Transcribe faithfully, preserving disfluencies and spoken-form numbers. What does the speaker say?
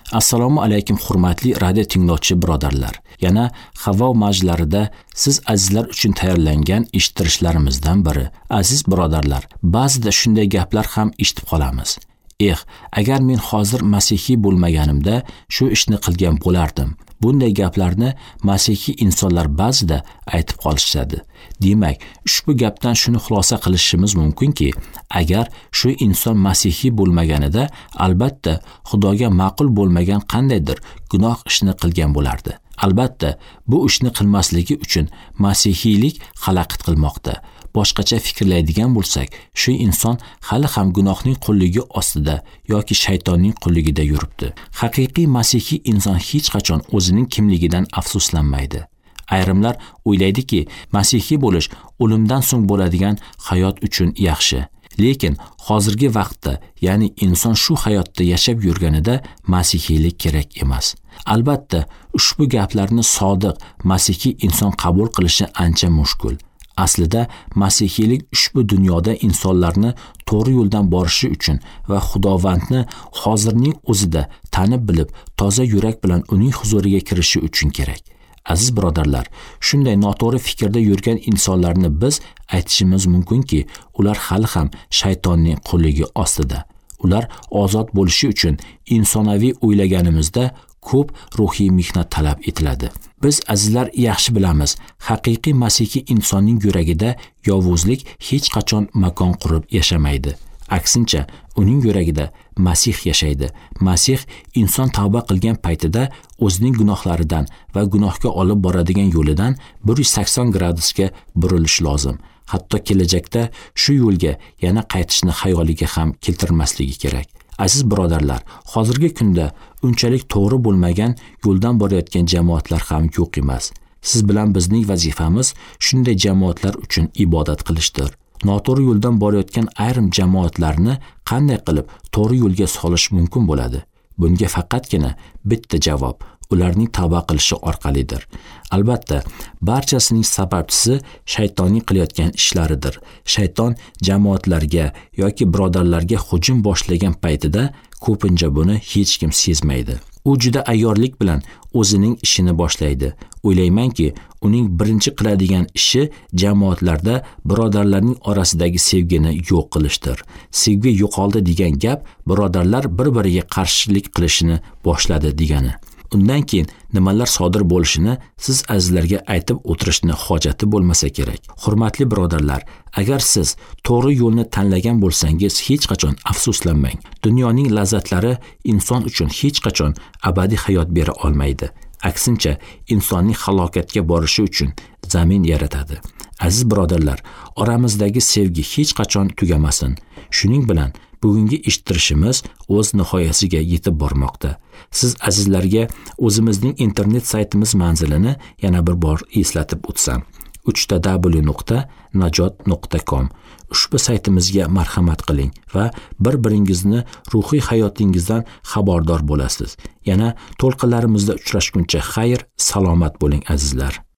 Assalomu alaykum hurmatli radio tinglovchi birodarlar. Yana havo majlarida siz azizlar uchun tayyorlangan eshittirishlarimizdan biri. Aziz birodarlar, ba'zida shunday gaplar ham eshitib qolamiz. Eh, agar men hozir masihiy bo'lmaganimda shu ishni qilgan bo'lardim. Bunday gaplarni masihiy insonlar ba'zida aytib qolishadi. Demak, ushbu gapdan shuni xulosa qilishimiz mumkinki, agar shu inson masihiy bo'lmaganida albatta Xudoga ma'qul bo'lmagan qandaydir gunoh ishni qilgan bo'lardi. Albatta, bu ishni qilmasligi uchun masihiylik xalaqit qilmoqda. Boshqacha fikrlaydigan bo'lsak, shu inson hali ham gunohning qulligi ostida yoki shaytonning qulligida yuribdi. Haqiqiy masihiy inson hech qachon o'zining kimligidan afsuslanmaydi. Ayrimlar o'ylaydiki, masihiy bo'lish o'limdan so'ng bo'ladigan hayot uchun yaxshi. Lekin hozirgi vaqtda, ya'ni inson shu hayotda yashab yurganida masihiylik kerak emas. Albatta, ushbu gaplarni sodiq masihiy inson qabul qilishi ancha mushkul. Aslida masihiylik ushbu dunyoda insonlarni to'g'ri yo'ldan borishi uchun va Xudovandni hozirning o'zida tanib bilib, toza yurak bilan uning huzuriga kirishi uchun kerak. Aziz birodarlar, shunday noto'g'ri fikrda yurgan insonlarni biz aytishimiz mumkinki, ular hali ham shaytonning qulligi ostida. Ular ozod bo'lishi uchun insonaviy o'ylaganimizda ko'p ruhiy mehnat talab etiladi. Biz azizlar yaxshi bilamiz, haqiqiy masihiy insonning yuragida yovuzlik hech qachon makon qurib yashamaydi. Aksincha, uning yuragida Masih yashaydi. Masih inson tavba qilgan paytida o'zining gunohlaridan va gunohga olib boradigan yo'lidan bir yuz sakson gradusga burilishi lozim. Hatto kelajakda shu yo'lga yana qaytishni xayoliga ham keltirmasligi kerak. Aziz birodarlar, hozirgi kunda unchalik to'g'ri bo'lmagan yo'ldan borayotgan jamoatlar ham yo'q emas. Siz bilan bizning vazifamiz shunday jamoatlar uchun ibodat qilishdir. Noto'g'ri yo'ldan borayotgan ayrim jamoatlarni qanday qilib to'g'ri yo'lga solish mumkin bo'ladi? Bunga faqatgina bitta javob: ularning tavba qilishi orqalidir. Albatta, barchasining sababchisi shaytonning qilayotgan ishlaridir. Shayton jamoatlarga yoki birodarlarga hujum boshlagan paytida ko'pincha buni hech kim sezmaydi. U juda ayyorlik bilan o'zining ishini boshlaydi. O'ylaymanki, uning birinchi qiladigan ishi jamoatlarda birodarlarning orasidagi sevgini yo'q qilishdir. Sevgi yo'qoldi degan gap birodarlar bir-biriga qarshilik qilishini boshladi degani. Undan keyin nimalar sodir bo'lishini siz azizlarga aytib o'tirishni hojati bo'lmasa kerak. Hurmatli birodarlar, agar siz to'g'ri yo'lni tanlagan bo'lsangiz, hech qachon afsuslanmang. Dunyoning lazzatlari inson uchun hech qachon abadiy hayot bera olmaydi. Aksincha, insonning halokatga borishi uchun zamin yaratadi. Aziz birodarlar, oramizdagi sevgi hech qachon tugamasin. Shuning bilan bugungi eshittirishimiz o'z nihoyasiga yetib bormoqda. Siz azizlarga o'zimizning internet saytimiz manzilini yana bir bor eslatib o'tsam. uch w w nuqta najot nuqta com. Ushbu saytimizga marhamat qiling va bir-biringizni ruhiy hayotingizdan xabardor bo'lasiz. Yana to'lqinlarimizda uchrashguncha xayr, salomat bo'ling azizlar.